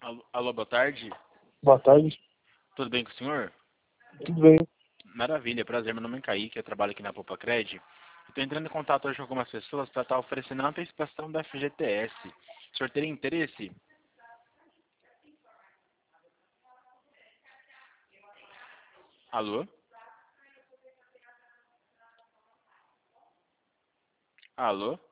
Alô, alô, boa tarde. Boa tarde. Tudo bem com o senhor? Tudo bem? Maravilha, prazer. Meu nome é Kaique, eu trabalho aqui na Popacred. Estou entrando em contato hoje com algumas pessoas para estar oferecendo a antecipação da FGTS. O senhor teria interesse? Alô? Alô?